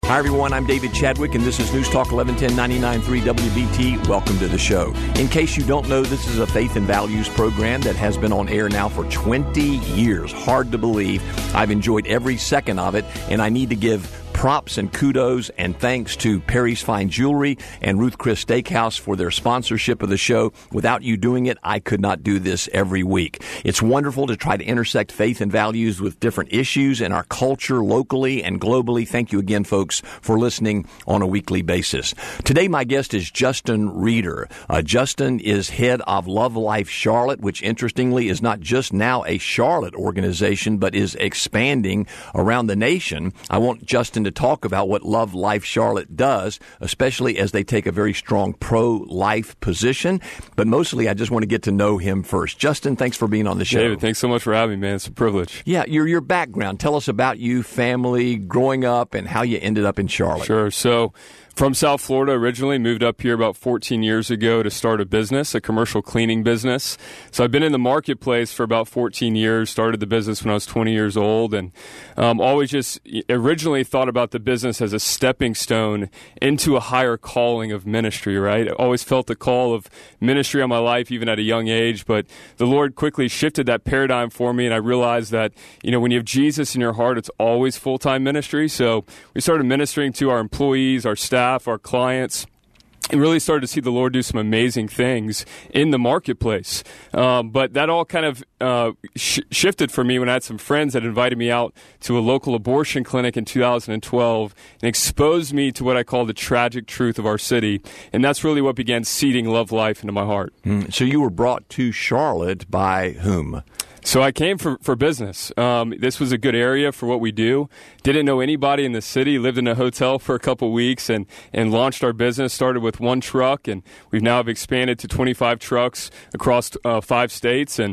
Hi, everyone. I'm David Chadwick, and this is News Talk 1110 99.3 WBT. Welcome to the show. In case you don't know, this is a faith and values program that has been on air now for 20 years. Hard to believe. I've enjoyed every second of it, and I need to give props and kudos and thanks to Perry's Fine Jewelry and Ruth Chris Steakhouse for their sponsorship of the show. Without you doing it, I could not do this every week. It's wonderful to try to intersect faith and values with different issues in our culture locally and globally. Thank you again, folks, for listening on a weekly basis. Today, my guest is Justin Reeder. Justin is head of Love Life Charlotte, which interestingly is not just now a Charlotte organization, but is expanding around the nation. I want Justin to talk about what Love Life Charlotte does, especially as they take a very strong pro-life position. But mostly, I just want to get to know him first. Justin, thanks for being on the show. David, thanks so much for having me, man. It's a privilege. Yeah, your background. Tell us about you, family, growing up, and how you ended up in Charlotte. Sure. So, from South Florida originally, moved up here about 14 years ago to start a business, a commercial cleaning business. So I've been in the marketplace for about 14 years, started the business when I was 20 years old, and always just originally thought about the business as a stepping stone into a higher calling of ministry, right? I always felt the call of ministry on my life, even at a young age, but the Lord quickly shifted that paradigm for me, and I realized that, when you have Jesus in your heart, it's always full-time ministry. So we started ministering to our employees, our staff, our clients, and really started to see the Lord do some amazing things in the marketplace. But that all kind of shifted for me when I had some friends that invited me out to a local abortion clinic in 2012 and exposed me to what I call the tragic truth of our city. And that's really what began seeding Love Life into my heart. So you were brought to Charlotte by whom? So I came for business. This was a good area for what we do. Didn't know anybody in the city, lived in a hotel for a couple weeks and launched our business. Started with one truck, and we've now expanded to 25 trucks across 5 states and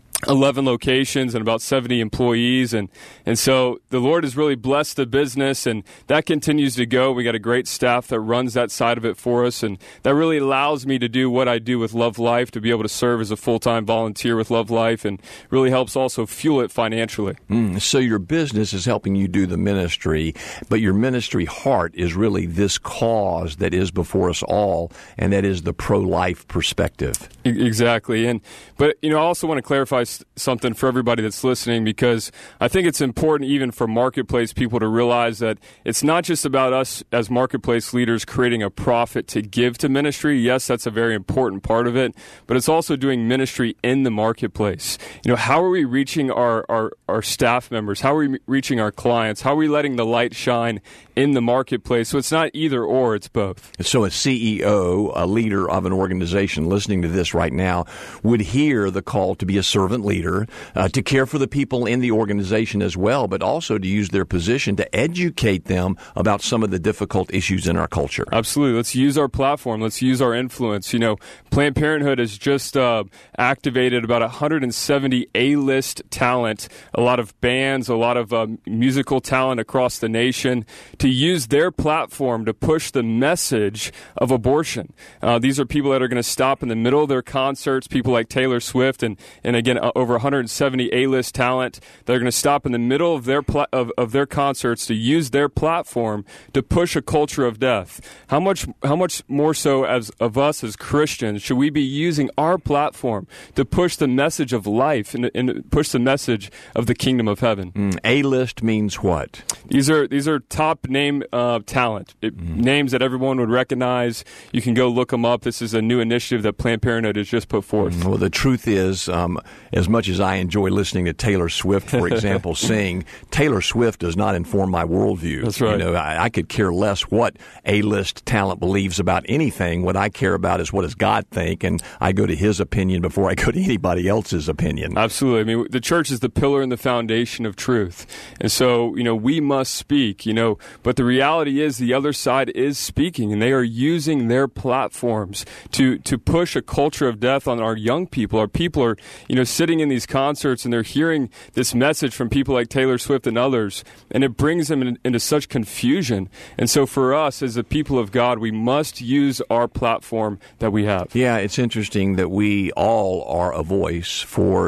11 locations and about 70 employees. And so the Lord has really blessed the business, and that continues to go. We got a great staff that runs that side of it for us, and that really allows me to do what I do with Love Life, to be able to serve as a full-time volunteer with Love Life, and really helps also fuel it financially. So your business is helping you do the ministry, but your ministry heart is really this cause that is before us all, and that is the pro-life perspective. Exactly. But I also want to clarify something for everybody that's listening, because I think it's important even for marketplace people to realize that it's not just about us as marketplace leaders creating a profit to give to ministry. Yes, that's a very important part of it, but it's also doing ministry in the marketplace. How are we reaching our staff members? How are we reaching our clients? How are we letting the light shine in the marketplace? So it's not either or, it's both. So a CEO, a leader of an organization listening to this right now, would hear the call to be a servant leader, to care for the people in the organization as well, but also to use their position to educate them about some of the difficult issues in our culture. Absolutely. Let's use our platform. Let's use our influence. Planned Parenthood has just activated about 170 A-list talent, a lot of bands, a lot of musical talent across the nation, to use their platform to push the message of abortion. These are people that are going to stop in the middle of their concerts, people like Taylor Swift, and again, over 170 A-list talent. They're going to stop in the middle of their concerts to use their platform to push a culture of death. How much more so of us as Christians should we be using our platform to push the message of life and push the message of the kingdom of heaven? A-list means what? These are top name talent, names that everyone would recognize. You can go look them up. This is a new initiative that Planned Parenthood has just put forth. Well, the truth is, as much as I enjoy listening to Taylor Swift, for example, sing, Taylor Swift does not inform my worldview. That's right. I could care less what A-list talent believes about anything. What I care about is what does God think, and I go to his opinion before I go to anybody else's opinion. Absolutely. The church is the pillar and the foundation of truth. And so, we must speak, but the reality is the other side is speaking, and they are using their platforms to push a culture of death on our young people. Our people are, sitting in these concerts and they're hearing this message from people like Taylor Swift and others, and it brings them into such confusion. And so for us as the people of God, we must use our platform that we have. Yeah, it's interesting that we all are a voice for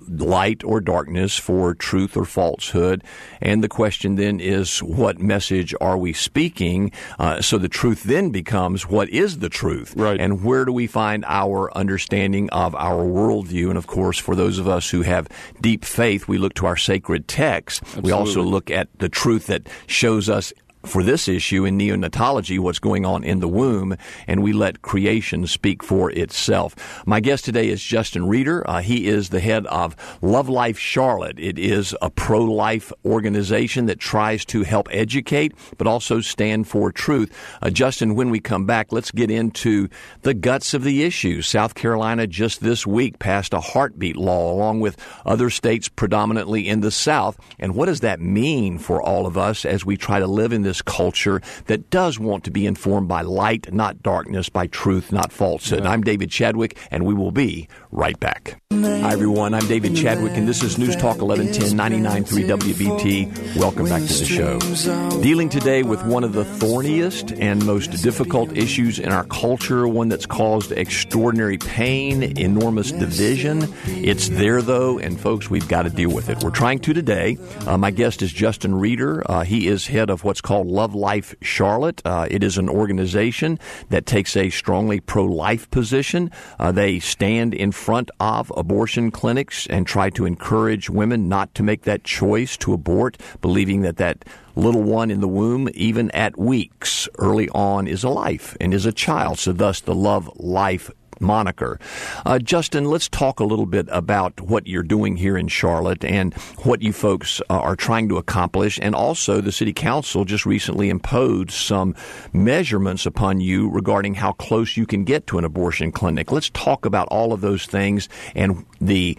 light or darkness, for truth or falsehood. And the question then is, what message are we speaking? So the truth then becomes, what is the truth? Right. And where do we find our understanding of our worldview? And of course, for those of us who have deep faith, we look to our sacred texts. Absolutely. We also look at the truth that shows us, for this issue in neonatology, what's going on in the womb, and we let creation speak for itself. My guest today is Justin Reeder. He is the head of Love Life Charlotte. It is a pro-life organization that tries to help educate, but also stand for truth. Justin, when we come back, let's get into the guts of the issue. South Carolina just this week passed a heartbeat law, along with other states predominantly in the South. And what does that mean for all of us as we try to live in this culture that does want to be informed by light, not darkness, by truth, not falsehood? I'm David Chadwick, and we will be right back. Hi, everyone. I'm David Chadwick, and this is News Talk 1110 99.3 WBT. Welcome back to the show. Dealing today with one of the thorniest and most difficult issues in our culture, one that's caused extraordinary pain, enormous division. It's there, though, and folks, we've got to deal with it. We're trying to today. My guest is Justin Reeder. He is head of what's called Love Life Charlotte. It is an organization that takes a strongly pro-life position. They stand in front of abortion clinics and try to encourage women not to make that choice to abort, believing that that little one in the womb, even at weeks early on, is a life and is a child. So thus the Love Life moniker. Justin, let's talk a little bit about what you're doing here in Charlotte and what you folks are trying to accomplish. And also, the City Council just recently imposed some measurements upon you regarding how close you can get to an abortion clinic. Let's talk about all of those things and the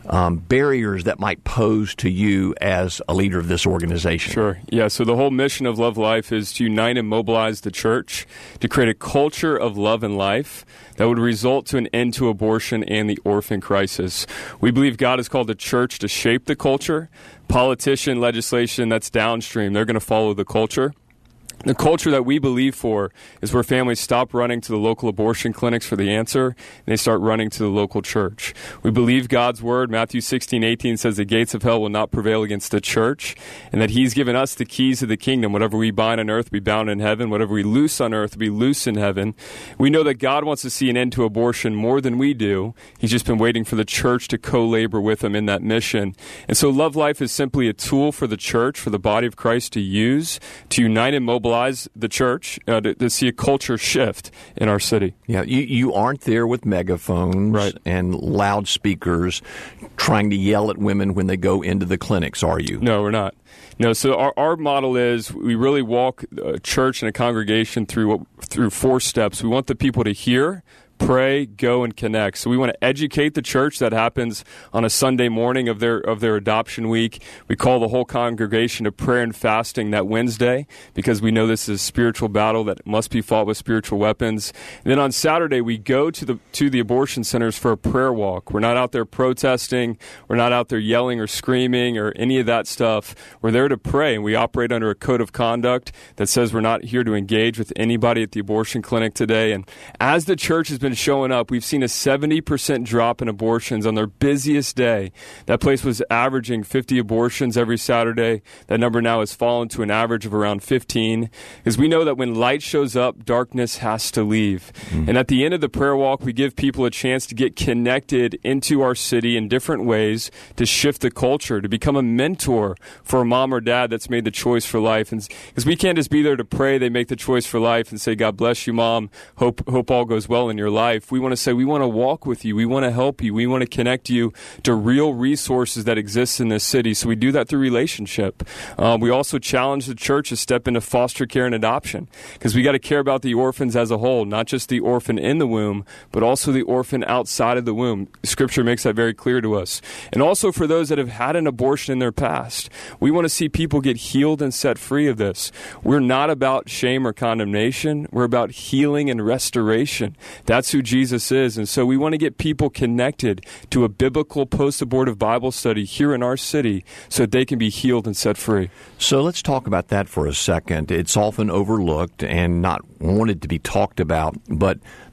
barriers that might pose to you as a leader of this organization. Sure. Yeah, so the whole mission of Love Life is to unite and mobilize the church to create a culture of love and life that would result to an end to abortion and the orphan crisis. We believe God has called the church to shape the culture. Politician, legislation, that's downstream. They're going to follow the culture. The culture that we believe for is where families stop running to the local abortion clinics for the answer, and they start running to the local church. We believe God's word. Matthew 16:18 says the gates of hell will not prevail against the church, and that he's given us the keys of the kingdom. Whatever we bind on earth will be bound in heaven. Whatever we loose on earth will be loose in heaven. We know that God wants to see an end to abortion more than we do. He's just been waiting for the church to co-labor with him in that mission. And so Love Life is simply a tool for the church, for the body of Christ to use, to unite and mobilize the church to see a culture shift in our city. Yeah, you aren't there with megaphones and loudspeakers trying to yell at women when they go into the clinics, are you? No, we're not. No, so our model is we really walk a church and a congregation through 4 steps. We want the people to hear, pray, go, and connect. So we want to educate the church. That happens on a Sunday morning of their adoption week. We call the whole congregation to prayer and fasting that Wednesday because we know this is a spiritual battle that must be fought with spiritual weapons. And then on Saturday, we go to the abortion centers for a prayer walk. We're not out there protesting. We're not out there yelling or screaming or any of that stuff. We're there to pray, and we operate under a code of conduct that says we're not here to engage with anybody at the abortion clinic today. And as the church has been showing up, we've seen a 70% drop in abortions on their busiest day. That place was averaging 50 abortions every Saturday. That number now has fallen to an average of around 15. Because we know that when light shows up, darkness has to leave. And at the end of the prayer walk, we give people a chance to get connected into our city in different ways to shift the culture, to become a mentor for a mom or dad that's made the choice for life. And because we can't just be there to pray, they make the choice for life and say, God bless you, Mom. Hope all goes well in your life. We want to say, we want to walk with you. We want to help you. We want to connect you to real resources that exist in this city. So we do that through relationship. We also challenge the church to step into foster care and adoption because we got to care about the orphans as a whole, not just the orphan in the womb, but also the orphan outside of the womb. Scripture makes that very clear to us. And also for those that have had an abortion in their past, we want to see people get healed and set free of this. We're not about shame or condemnation. We're about healing and restoration. That's who Jesus is. And so we want to get people connected to a biblical post-abortive Bible study here in our city so that they can be healed and set free. So let's talk about that for a second. It's often overlooked and not wanted to be talked about, but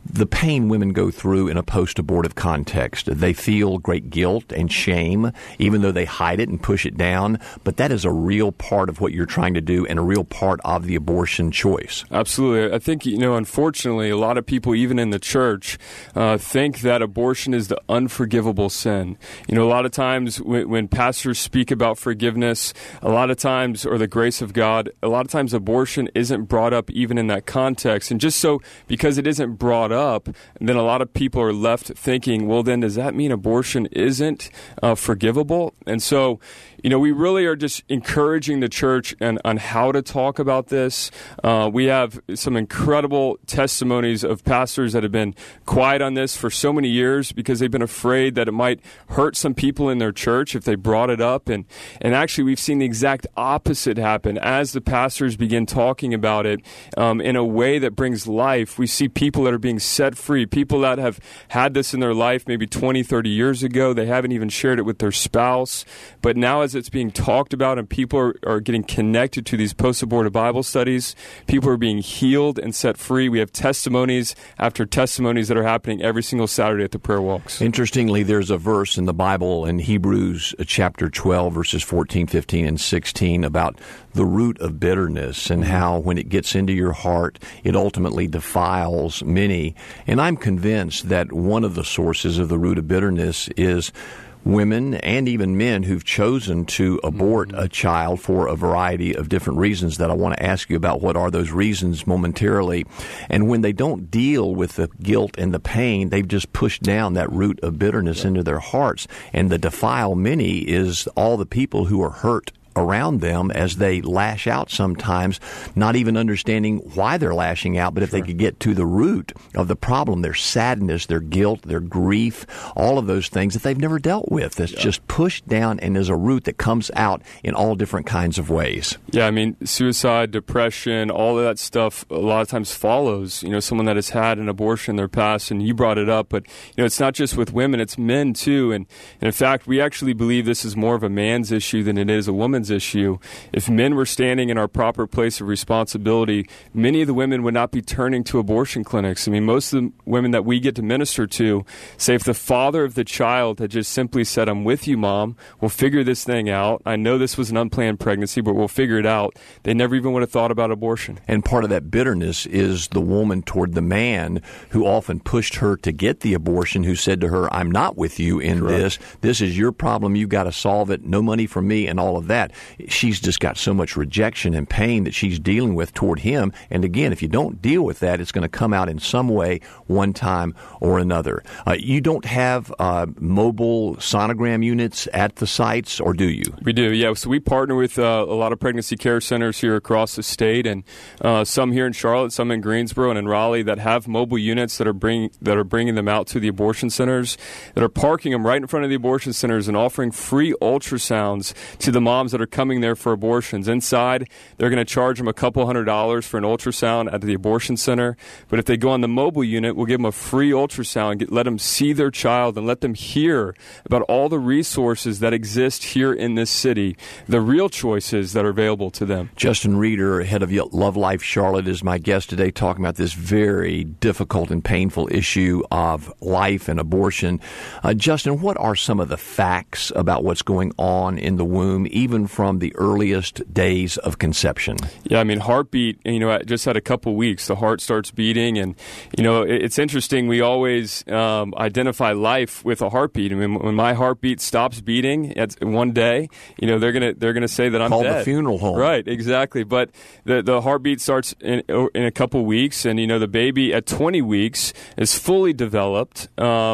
the pain women go through in a post-abortive context. They feel great guilt and shame, even though they hide it and push it down. But that is a real part of what you're trying to do and a real part of the abortion choice. Absolutely. I think, unfortunately, a lot of people, even in the church, think that abortion is the unforgivable sin. A lot of times when pastors speak about forgiveness, a lot of times, or the grace of God, a lot of times abortion isn't brought up even in that context. And just so, because it isn't brought up, then a lot of people are left thinking, well, then does that mean abortion isn't forgivable? And so, we really are just encouraging the church on how to talk about this. We have some incredible testimonies of pastors that have been quiet on this for so many years because they've been afraid that it might hurt some people in their church if they brought it up. And actually, we've seen the exact opposite happen. As the pastors begin talking about it in a way that brings life, we see people that are being set free, people that have had this in their life maybe 20, 30 years ago. They haven't even shared it with their spouse. But now as it's being talked about and people are getting connected to these post-abortive Bible studies, people are being healed and set free. We have testimonies after testimonies that are happening every single Saturday at the prayer walks. Interestingly, there's a verse in the Bible in Hebrews chapter 12, verses 14, 15, and 16 about the root of bitterness and how when it gets into your heart, it ultimately defiles many. And I'm convinced that one of the sources of the root of bitterness is women and even men who've chosen to abort a child for a variety of different reasons that I want to ask you about. What are those reasons momentarily? And when they don't deal with the guilt and the pain, they've just pushed down that root of bitterness into their hearts. And the defile many is all the people who are hurt around them as they lash out sometimes, not even understanding why they're lashing out, but if they could get to the root of the problem, their sadness, their guilt, their grief, all of those things that they've never dealt with, that's just pushed down and is a root that comes out in all different kinds of ways. Yeah, suicide, depression, all of that stuff a lot of times follows, someone that has had an abortion in their past, and you brought it up, but, it's not just with women, it's men too, and in fact, we actually believe this is more of a man's issue than it is a woman's issue. If men were standing in our proper place of responsibility, many of the women would not be turning to abortion clinics. Most of the women that we get to minister to say if the father of the child had just simply said, "I'm with you, Mom, we'll figure this thing out. I know this was an unplanned pregnancy, but we'll figure it out," they never even would have thought about abortion. And part of that bitterness is the woman toward the man who often pushed her to get the abortion, who said to her, "I'm not with you in this. This is your problem. You've got to solve it. No money from me," and all of that. She's just got so much rejection and pain that she's dealing with toward him. And again, if you don't deal with that, it's going to come out in some way, one time or another. You don't have mobile sonogram units at the sites, or do you? We do, yeah. So we partner with a lot of pregnancy care centers here across the state, and some here in Charlotte, some in Greensboro and in Raleigh that have mobile units that are bringing them out to the abortion centers, that are parking them right in front of the abortion centers and offering free ultrasounds to the moms that are coming there for abortions. Inside, they're going to charge them a couple $100 for an ultrasound at the abortion center. But if they go on the mobile unit, we'll give them a free ultrasound, let them see their child, and let them hear about all the resources that exist here in this city, the real choices that are available to them. Justin Reeder, head of Love Life Charlotte, is my guest today, talking about this very difficult and painful issue of life and abortion. Justin, what are some of the facts about what's going on in the womb, even from the earliest days of conception? Yeah, heartbeat, just at a couple weeks, the heart starts beating. And, it's interesting. We always identify life with a heartbeat. When my heartbeat stops beating at one day, they're gonna say that I'm dead. Call the funeral home. Right, exactly. But the heartbeat starts in a couple weeks, and, the baby at 20 weeks is fully developed,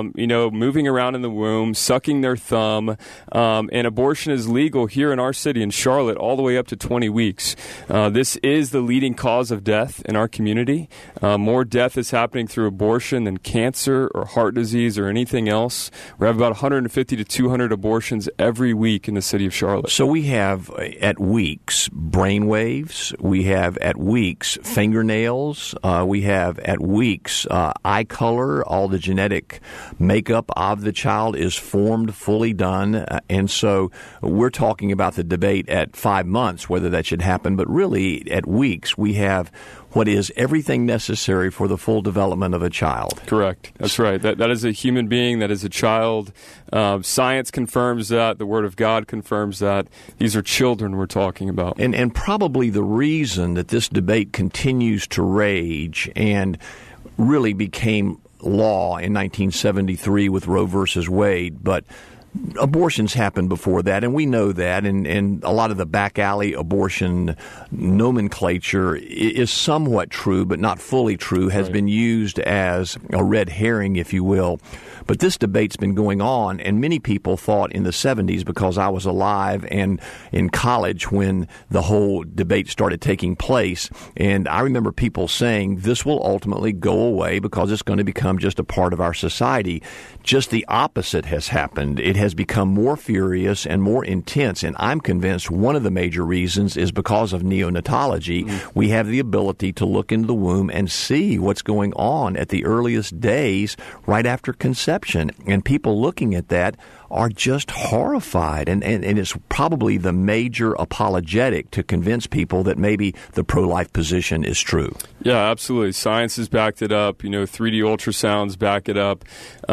moving around in the womb, sucking their thumb, and abortion is legal here in our city in Charlotte all the way up to 20 weeks. This is the leading cause of death in our community. More death is happening through abortion than cancer or heart disease or anything else. We have about 150 to 200 abortions every week in the city of Charlotte. So we have at weeks brain waves, we have at weeks fingernails, we have at weeks eye color, all the genetic makeup of the child is formed, fully done, and so we're talking about the debate at 5 months whether that should happen, but really at weeks we have what is everything necessary for the full development of a child. Correct. That's right. That is a human being. That is a child. Science confirms that. The Word of God confirms that. These are children we're talking about. And probably the reason that this debate continues to rage and really became law in 1973 with Roe versus Wade, but abortions happened before that, and we know that, and a lot of the back alley abortion nomenclature is somewhat true, but not fully true, has been used as a red herring, if you will. But this debate's been going on, and many people thought in the 70s, because I was alive and in college when the whole debate started taking place, and I remember people saying this will ultimately go away because it's going to become just a part of our society. Just the opposite has happened. It has become more furious and more intense, and I'm convinced one of the major reasons is because of neonatology. We have the ability to look into the womb and see what's going on at the earliest days right after conception. And people looking at that are just horrified. And it's probably the major apologetic to convince people that maybe the pro-life position is true. Yeah, absolutely. Science has backed it up. 3D ultrasounds back it up.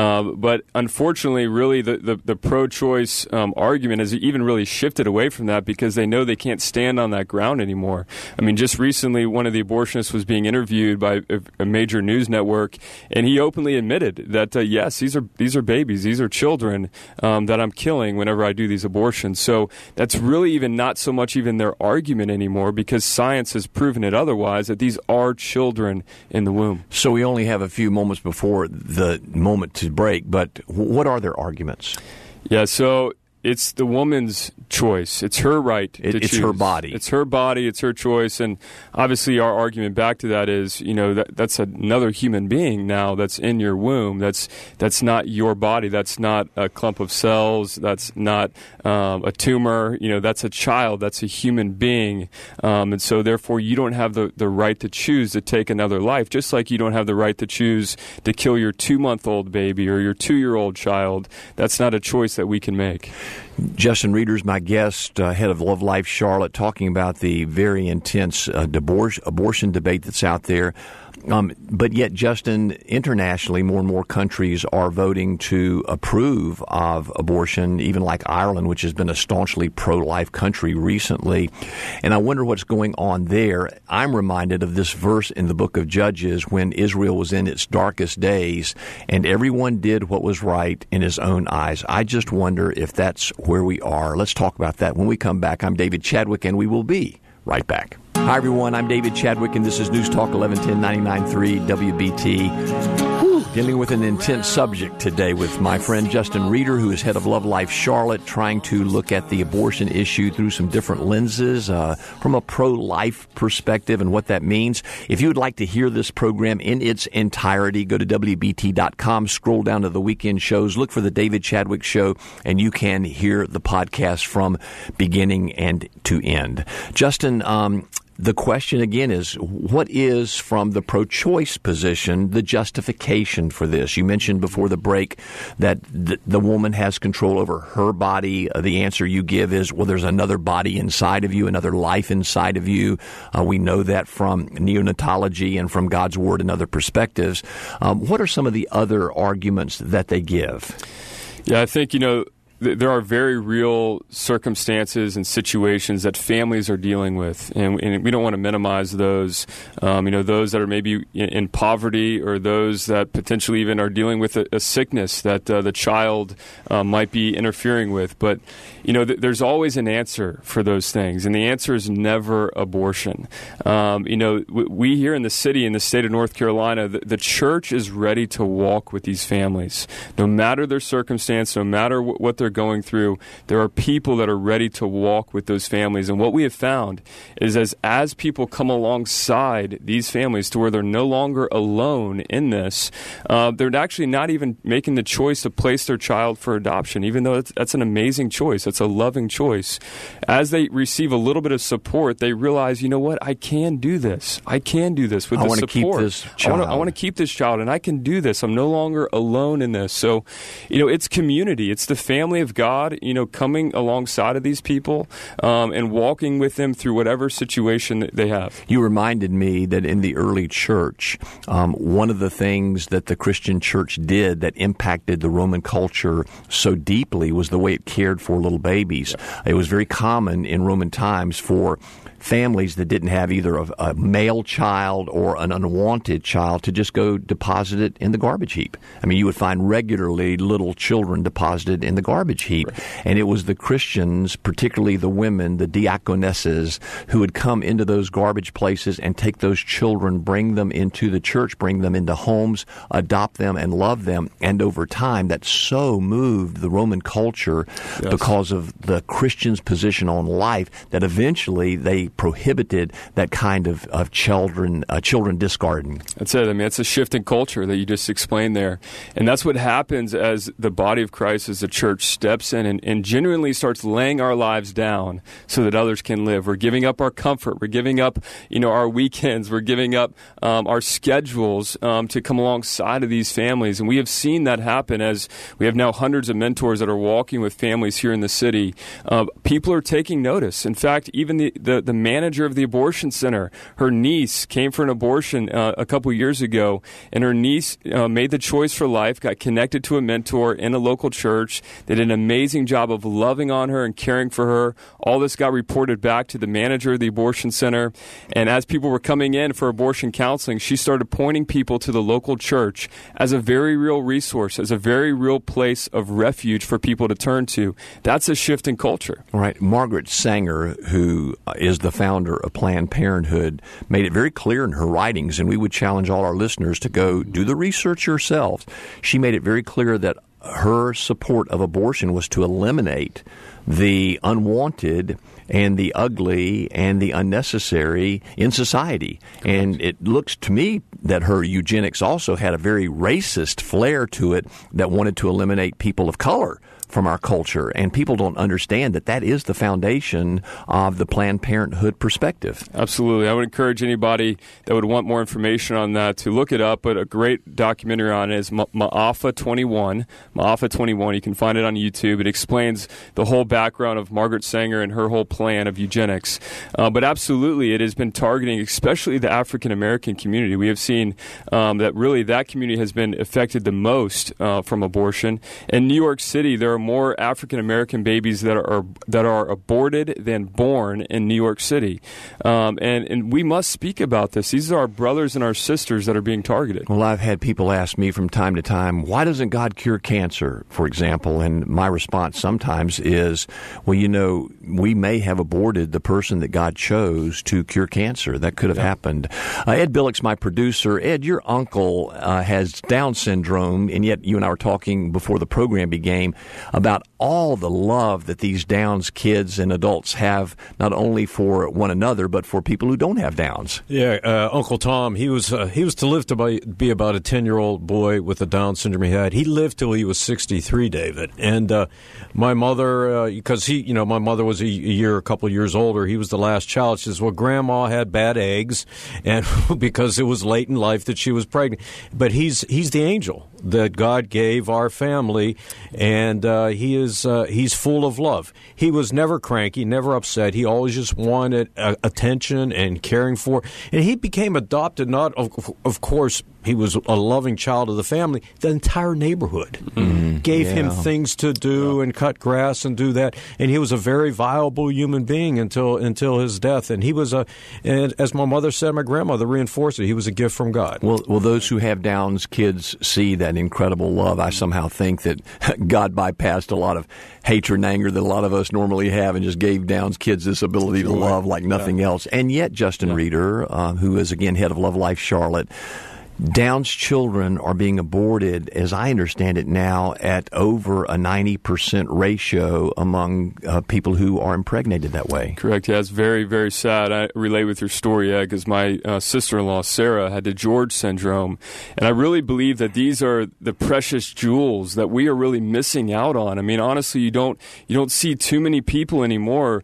But unfortunately, really, the pro-choice argument has even really shifted away from that because they know they can't stand on that ground anymore. I mean, just recently, one of the abortionists was being interviewed by a major news network, and he openly admitted that, yes, these are babies, these are children that I'm killing whenever I do these abortions. So that's really even not so much even their argument anymore because science has proven it otherwise, that these are children in the womb. So we only have a few moments before the moment to break, but what are their arguments? Yeah, so it's the woman's choice. It's her right to choose. It's her body. It's her body. It's her choice. And obviously our argument back to that is, that's another human being now that's in your womb. That's not your body. That's not a clump of cells. That's not a tumor. That's a child. That's a human being. And so therefore you don't have the right to choose to take another life, just like you don't have the right to choose to kill your 2-month-old baby or your 2-year-old child. That's not a choice that we can make. Justin Reeder's my guest, head of Love Life Charlotte, talking about the very intense abortion debate that's out there. But yet, Justin, internationally, more and more countries are voting to approve of abortion, even like Ireland, which has been a staunchly pro-life country recently. And I wonder what's going on there. I'm reminded of this verse in the book of Judges when Israel was in its darkest days, and everyone did what was right in his own eyes. I just wonder if that's where we are. Let's talk about that when we come back. I'm David Chadwick, and we will be right back. Hi, everyone. I'm David Chadwick, and this is News Talk 1110 99.3 WBT. Dealing with an intense subject today with my friend Justin Reeder, who is head of Love Life Charlotte, trying to look at the abortion issue through some different lenses from a pro-life perspective and what that means. If you would like to hear this program in its entirety, go to WBT.com, scroll down to the weekend shows, look for the David Chadwick Show, and you can hear the podcast from beginning and to end. Justin, the question again is, what is, from the pro-choice position, the justification for this? You mentioned before the break that the woman has control over her body. The answer you give is, well, there's another body inside of you, another life inside of you. We know that from neonatology and from God's Word and other perspectives. What are some of the other arguments that they give? Yeah, I think, there are very real circumstances and situations that families are dealing with, and we don't want to minimize those. Those that are maybe in poverty, or those that potentially even are dealing with a sickness that the child might be interfering with. But there's always an answer for those things, and the answer is never abortion. We here in the city, in the state of North Carolina, the church is ready to walk with these families, no matter their circumstance, no matter what they're going through. There are people that are ready to walk with those families, and what we have found is as people come alongside these families to where they're no longer alone in this, they're actually not even making the choice to place their child for adoption, even though that's an amazing choice. That's a loving choice. As they receive a little bit of support, they realize, I can do this. I can do this with the support. I want to keep this child. I want to keep this child, and I can do this. I'm no longer alone in this. So, it's community. It's the family family of God, coming alongside of these people and walking with them through whatever situation that they have. You reminded me that in the early church, one of the things that the Christian church did that impacted the Roman culture so deeply was the way it cared for little babies. It was very common in Roman times for families that didn't have either a male child or an unwanted child to just go deposit it in the garbage heap. I mean, you would find regularly little children deposited in the garbage heap. Right. And it was the Christians, particularly the women, the diaconesses, who would come into those garbage places and take those children, bring them into the church, bring them into homes, adopt them, and love them. And over time, that so moved the Roman culture because of the Christians' position on life that eventually they prohibited that kind of children discarding. That's it. I mean, it's a shift in culture that you just explained there. And that's what happens as the body of Christ, as the church steps in and genuinely starts laying our lives down so that others can live. We're giving up our comfort. We're giving up, our weekends. We're giving up our schedules to come alongside of these families. And we have seen that happen as we have now hundreds of mentors that are walking with families here in the city. People are taking notice. In fact, even the manager of the abortion center, her niece came for an abortion a couple years ago, and her niece made the choice for life, got connected to a mentor in a local church. They did an amazing job of loving on her and caring for her. All this got reported back to the manager of the abortion center, and as people were coming in for abortion counseling, she started pointing people to the local church as a very real resource, as a very real place of refuge for people to turn to. That's a shift in culture. Right. Margaret Sanger, who is the founder of Planned Parenthood, made it very clear in her writings, and we would challenge all our listeners to go do the research yourselves. She made it very clear that her support of abortion was to eliminate the unwanted and the ugly and the unnecessary in society. And it looks to me that her eugenics also had a very racist flair to it that wanted to eliminate people of color from our culture, and people don't understand that is the foundation of the Planned Parenthood perspective. Absolutely. I would encourage anybody that would want more information on that to look it up, but a great documentary on it is Ma'afa 21. Ma'afa 21, you can find it on YouTube. It explains the whole background of Margaret Sanger and her whole plan of eugenics. But absolutely, it has been targeting especially the African-American community. We have seen that really that community has been affected the most from abortion. In New York City, there are more African-American babies that are aborted than born in New York City. And we must speak about this. These are our brothers and our sisters that are being targeted. Well, I've had people ask me from time to time, why doesn't God cure cancer, for example? And my response sometimes is, well, we may have aborted the person that God chose to cure cancer. That could have happened. Ed Billix, my producer. Ed, your uncle has Down syndrome, and yet you and I were talking before the program began about all the love that these Downs kids and adults have, not only for one another, but for people who don't have Downs. Yeah, Uncle Tom, he was to live to be about a 10-year-old boy with the Down syndrome he had. He lived till he was 63, David. And my mother, because my mother was a couple of years older, he was the last child. She says, well, Grandma had bad eggs, and because it was late in life that she was pregnant. But he's the angel that God gave our family, and he's full of love. He was never cranky, never upset. He always just wanted attention and caring for. And he became adopted, not, of course, he was a loving child of the family. The entire neighborhood gave him things to do and cut grass and do that. And he was a very viable human being until his death. And he was and as my mother said, my grandmother reinforced it, he was a gift from God. Well, those who have Downs kids see that incredible love. I somehow think that God bypassed a lot of hatred and anger that a lot of us normally have and just gave Downs kids this ability to love like nothing else. And yet, Justin Reeder, who is, again, head of Love Life Charlotte, Down's children are being aborted, as I understand it now, at over a 90% ratio among people who are impregnated that way. Correct. Yeah, it's very, very sad. I relate with your story, because my sister-in-law, Sarah, had DiGeorge syndrome. And I really believe that these are the precious jewels that we are really missing out on. I mean, honestly, you don't see too many people anymore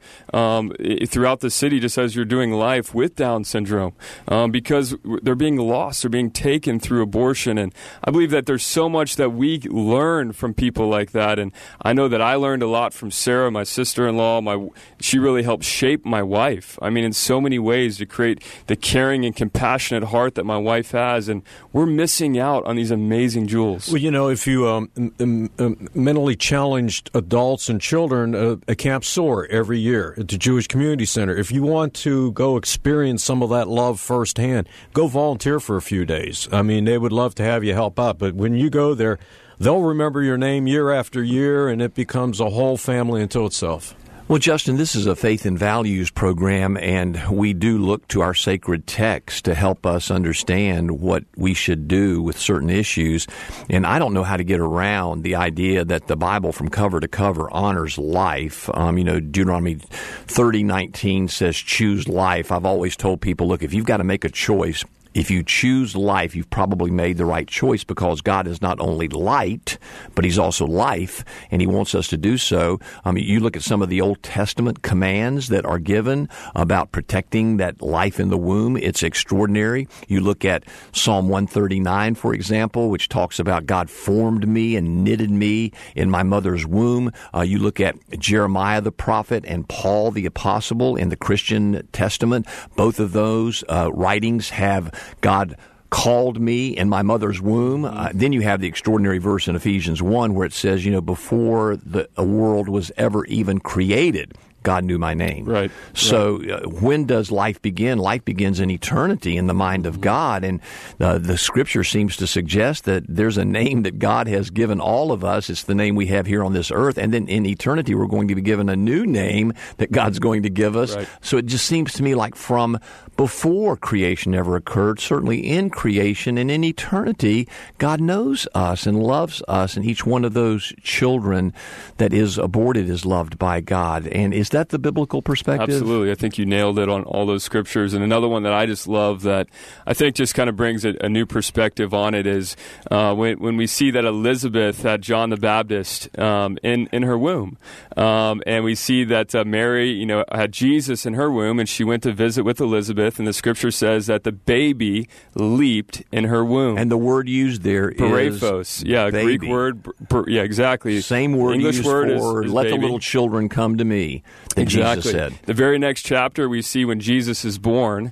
throughout the city just as you're doing life with Down syndrome because they're being lost, they're being taken taken through abortion. And I believe that there's so much that we learn from people like that. And I know that I learned a lot from Sarah, my sister-in-law. She really helped shape my wife. I mean, in so many ways, to create the caring and compassionate heart that my wife has. And we're missing out on these amazing jewels. Well, you know, if you mentally challenged adults and children at Camp SOAR every year at the Jewish Community Center, if you want to go experience some of that love firsthand, go volunteer for a few days. I mean, they would love to have you help out, but when you go there, they'll remember your name year after year, and it becomes a whole family unto itself. Well, Justin, this is a faith and values program, and we do look to our sacred text to help us understand what we should do with certain issues. And I don't know how to get around the idea that the Bible from cover to cover honors life. Deuteronomy 30:19 says, choose life. I've always told people, look, if you've got to make a choice, if you choose life, you've probably made the right choice, because God is not only light, but He's also life, and He wants us to do so. You look at some of the Old Testament commands that are given about protecting that life in the womb. It's extraordinary. You look at Psalm 139, for example, which talks about God formed me and knitted me in my mother's womb. You look at Jeremiah the prophet and Paul the apostle in the Christian Testament. Both of those writings have God called me in my mother's womb. Then you have the extraordinary verse in Ephesians 1 where it says, before a world was ever even created, God knew my name. Right. So when does life begin? Life begins in eternity in the mind of God. And the Scripture seems to suggest that there's a name that God has given all of us. It's the name we have here on this earth. And then in eternity, we're going to be given a new name that God's going to give us. Right. So it just seems to me like from before creation ever occurred, certainly in creation and in eternity, God knows us and loves us. And each one of those children that is aborted is loved by God. And is that the biblical perspective? Absolutely. I think you nailed it on all those scriptures. And another one that I just love that I think just kind of brings a new perspective on it is when we see that Elizabeth had John the Baptist in her womb. And we see that Mary, had Jesus in her womb, and she went to visit with Elizabeth. And the scripture says that the baby leaped in her womb. And the word used there Paraphos. is baby. Greek word. Yeah, exactly. Same word English used word for is let baby. the little children come to me. That Exactly. Jesus said. The very next chapter we see when Jesus is born,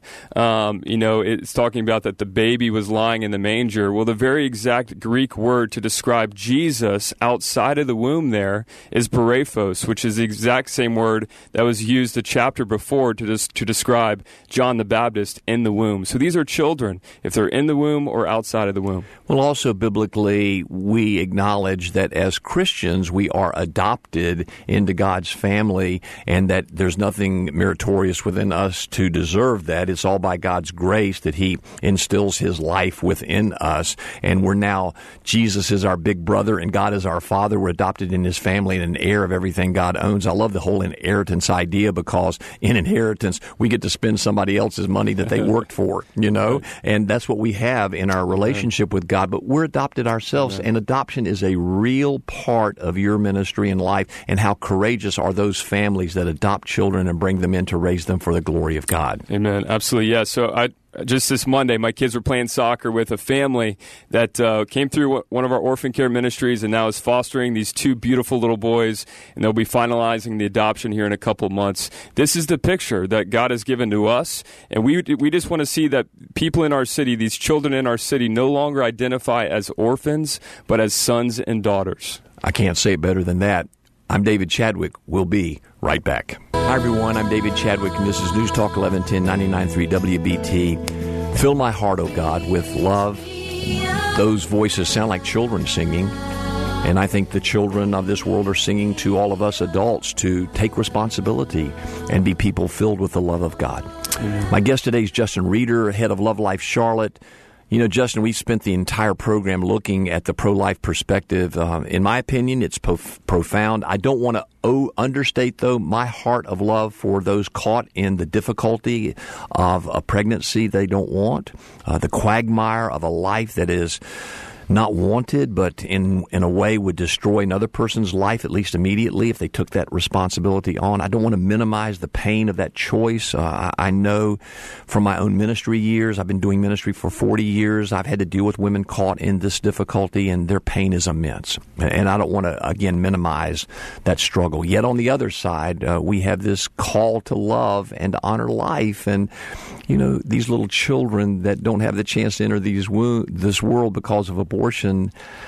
it's talking about that the baby was lying in the manger. Well, the very exact Greek word to describe Jesus outside of the womb there is paraphos, which is the exact same word that was used the chapter before to describe John the Baptist in the womb. So these are children, if they're in the womb or outside of the womb. Well, also biblically, we acknowledge that as Christians, we are adopted into God's family, and that there's nothing meritorious within us to deserve that. It's all by God's grace that He instills His life within us. And we're now, Jesus is our big brother and God is our father. We're adopted in His family and an heir of everything God owns. I love the whole inheritance idea, because in inheritance, we get to spend somebody else's money that they worked for, and that's what we have in our relationship with God. But we're adopted ourselves, and adoption is a real part of your ministry in life. And how courageous are those families that adopt children and bring them in to raise them for the glory of God. Amen. Absolutely. Yeah. So just this Monday, my kids were playing soccer with a family that came through one of our orphan care ministries and now is fostering these two beautiful little boys, and they'll be finalizing the adoption here in a couple of months. This is the picture that God has given to us, and we just want to see that people in our city, these children in our city, no longer identify as orphans, but as sons and daughters. I can't say it better than that. I'm David Chadwick. We'll be right back. Hi, everyone. I'm David Chadwick, and this is News Talk 1110 99.3 WBT. Fill my heart, O God, with love. Those voices sound like children singing, and I think the children of this world are singing to all of us adults to take responsibility and be people filled with the love of God. My guest today is Justin Reeder, head of Love Life Charlotte. Justin, we spent the entire program looking at the pro-life perspective. In my opinion, it's profound. I don't want to understate, though, my heart of love for those caught in the difficulty of a pregnancy they don't want, the quagmire of a life that is not wanted, but in a way would destroy another person's life, at least immediately, if they took that responsibility on. I don't want to minimize the pain of that choice. I know from my own ministry years, I've been doing ministry for 40 years, I've had to deal with women caught in this difficulty, and their pain is immense. And I don't want to, again, minimize that struggle. Yet on the other side, we have this call to love and to honor life. And, you know, these little children that don't have the chance to enter this world because of abortion,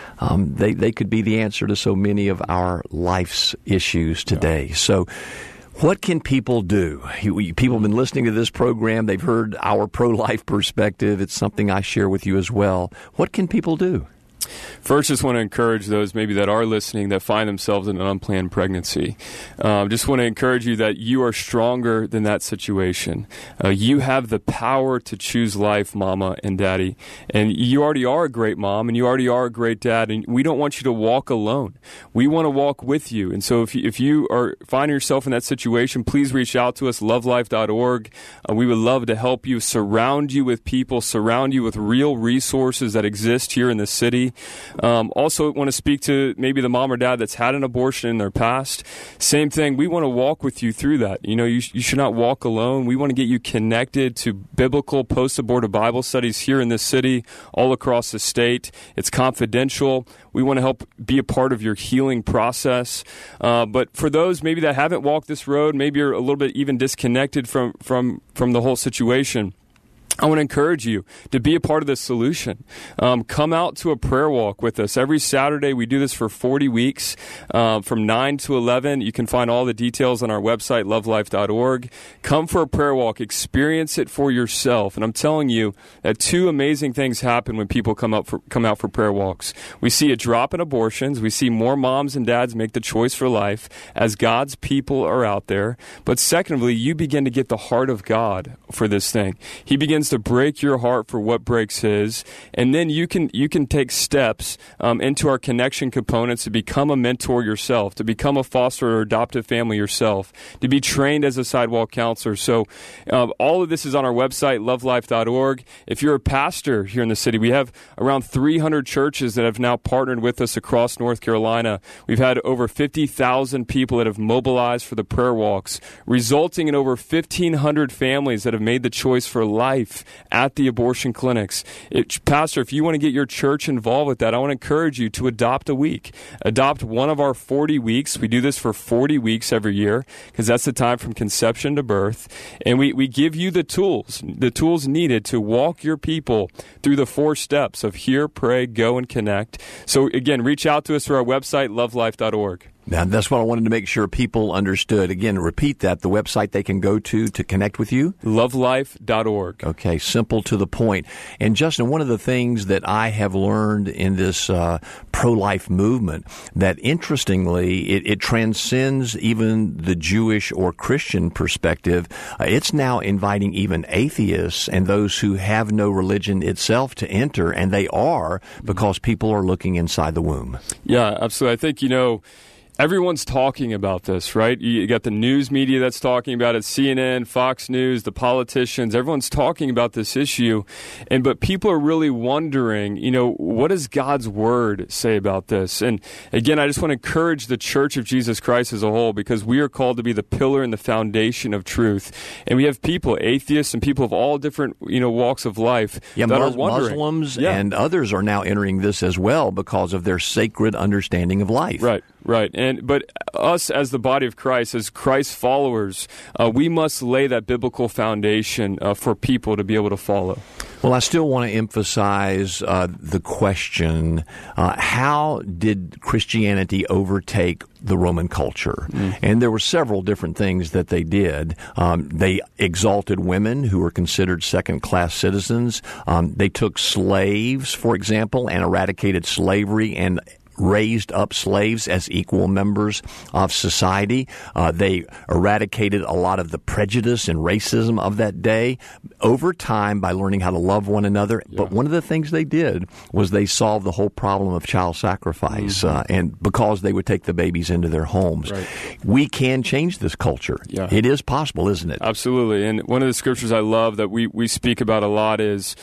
they could be the answer to so many of our life's issues today. So what can people do? People have been listening to this program. They've heard our pro-life perspective. It's something I share with you as well. What can people do? First, just want to encourage those maybe that are listening that find themselves in an unplanned pregnancy. Just want to encourage you that you are stronger than that situation. You have the power to choose life, mama and daddy. And you already are a great mom, and you already are a great dad, and we don't want you to walk alone. We want to walk with you. And so if you are finding yourself in that situation, please reach out to us, lovelife.org. We would love to help you, surround you with people, surround you with real resources that exist here in the city. Also want to speak to maybe the mom or dad that's had an abortion in their past. Same thing. We want to walk with you through that. You know, you should not walk alone. We want to get you connected to biblical post-abortive Bible studies here in this city, all across the state. It's confidential. We want to help be a part of your healing process. But for those maybe that haven't walked this road, maybe you're a little bit even disconnected from the whole situation, I want to encourage you to be a part of this solution. Come out to a prayer walk with us. Every Saturday, we do this for 40 weeks, from 9 to 11. You can find all the details on our website, lovelife.org. Come for a prayer walk. Experience it for yourself. And I'm telling you that two amazing things happen when people come out for prayer walks. We see a drop in abortions. We see more moms and dads make the choice for life as God's people are out there. But secondly, you begin to get the heart of God for this thing. He begins to break your heart for what breaks his, and then you can take steps into our connection components to become a mentor yourself, to become a foster or adoptive family yourself, to be trained as a sidewalk counselor. So all of this is on our website, lovelife.org. If you're a pastor here in the city, we have around 300 churches that have now partnered with us across North Carolina. We've had over 50,000 people that have mobilized for the prayer walks, resulting in over 1,500 families that have made the choice for life at the abortion clinics. Pastor, if you want to get your church involved with that, I want to encourage you to adopt a week. Adopt one of our 40 weeks. We do this for 40 weeks every year because that's the time from conception to birth. And we give you the tools needed to walk your people through the 4 steps of hear, pray, go, and connect. So again, reach out to us through our website, lovelife.org. Now, that's what I wanted to make sure people understood. Again, repeat that, the website they can go to connect with you? Lovelife.org. Okay, simple to the point. And Justin, one of the things that I have learned in this pro-life movement, that interestingly, it transcends even the Jewish or Christian perspective. It's now inviting even atheists and those who have no religion itself to enter, and they are because people are looking inside the womb. Yeah, absolutely. I think, everyone's talking about this, right? You got the news media that's talking about it, CNN, Fox News, the politicians, everyone's talking about this issue. But people are really wondering, what does God's word say about this? And again, I just want to encourage the Church of Jesus Christ as a whole, because we are called to be the pillar and the foundation of truth. And we have people, atheists and people of all different, walks of life that are wondering. Muslims and others are now entering this as well because of their sacred understanding of life. Right. But us as the body of Christ, as Christ followers, we must lay that biblical foundation for people to be able to follow. Well, I still want to emphasize the question, how did Christianity overtake the Roman culture? And there were several different things that they did. They exalted women who were considered second-class citizens. They took slaves, for example, and eradicated slavery and raised up slaves as equal members of society. They eradicated a lot of the prejudice and racism of that day over time by learning how to love one another. Yeah. But one of the things they did was they solved the whole problem of child sacrifice, and because they would take the babies into their homes. Right. We can change this culture. Yeah. It is possible, isn't it? Absolutely. And one of the scriptures I love that we speak about a lot is,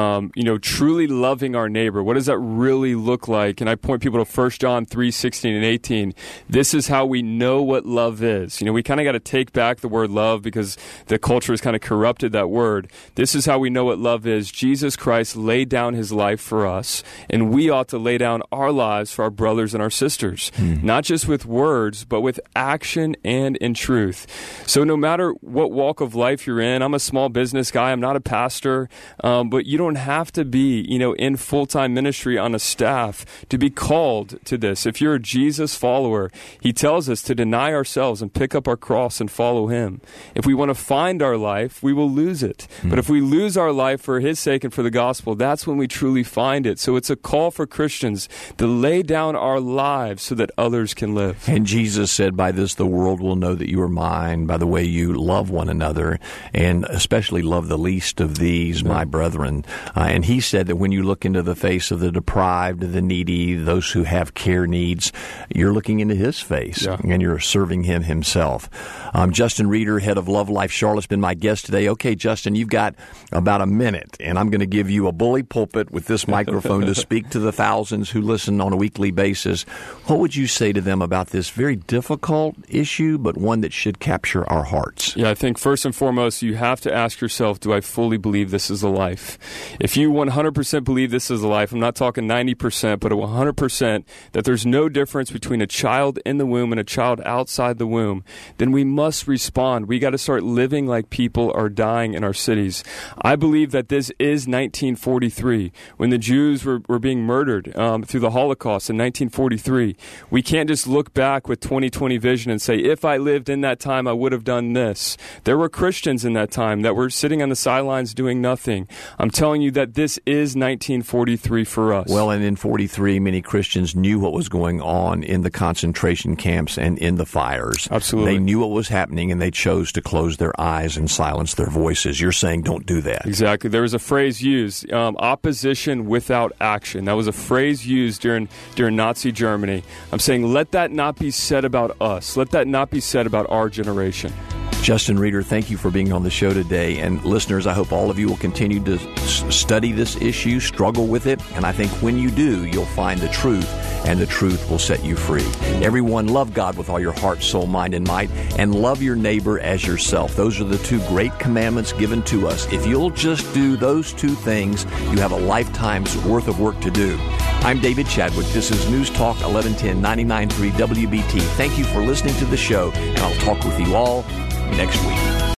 truly loving our neighbor. What does that really look like? And I point people to 1 John 3:16 and 18. This is how we know what love is. We kind of got to take back the word love because the culture has kind of corrupted that word. This is how we know what love is. Jesus Christ laid down his life for us, and we ought to lay down our lives for our brothers and our sisters, not just with words, but with action and in truth. So no matter what walk of life you're in, I'm a small business guy, I'm not a pastor, but you don't have to be, in full-time ministry on a staff to be called to this. If you're a Jesus follower, he tells us to deny ourselves and pick up our cross and follow him. If we want to find our life, we will lose it. But if we lose our life for his sake and for the gospel, that's when we truly find it. So it's a call for Christians to lay down our lives so that others can live. And Jesus said, by this the world will know that you are mine, by the way you love one another, and especially love the least of these, my brethren. And he said that when you look into the face of the deprived, the needy, those who have care needs, you're looking into his face, and you're serving him himself. Justin Reeder, head of Love Life Charlotte, has been my guest today. Okay, Justin, you've got about a minute, and I'm going to give you a bully pulpit with this microphone to speak to the thousands who listen on a weekly basis. What would you say to them about this very difficult issue, but one that should capture our hearts? Yeah, I think first and foremost, you have to ask yourself, do I fully believe this is a life? If you 100% believe this is a life, I'm not talking 90%, but 100%, that there's no difference between a child in the womb and a child outside the womb, then we must respond. We got to start living like people are dying in our cities. I believe that this is 1943, when the Jews were being murdered through the Holocaust in 1943. We can't just look back with 20/20 vision and say, if I lived in that time, I would have done this. There were Christians in that time that were sitting on the sidelines doing nothing. I'm telling you that this is 1943 for us. Well, and in 43, many Christians knew what was going on in the concentration camps and in the fires. Absolutely. They knew what was happening, and they chose to close their eyes and silence their voices. You're saying don't do that. Exactly. There was a phrase used, opposition without action. That was a phrase used during Nazi Germany. I'm saying let that not be said about us. Let that not be said about our generation. Justin Reeder, thank you for being on the show today. And listeners, I hope all of you will continue to study this issue, struggle with it, and I think when you do, you'll find the truth, and the truth will set you free. Everyone, love God with all your heart, soul, mind, and might, and love your neighbor as yourself. Those are the two great commandments given to us. If you'll just do those two things, you have a lifetime's worth of work to do. I'm David Chadwick. This is News Talk 1110 99.3 WBT. Thank you for listening to the show, and I'll talk with you all next week.